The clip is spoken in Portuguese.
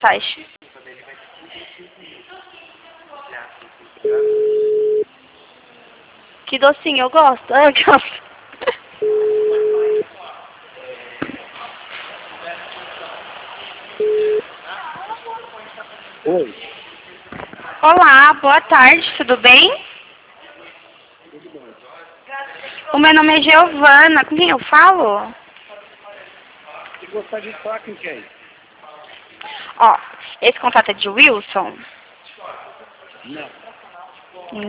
Faz. Que docinho, eu gosto. Ai, que... Oi. Olá, boa tarde, tudo bem? O meu nome é Giovana, com quem eu falo? Você gostaria de falar com quem? Ó, esse contato é de Wilson? Não.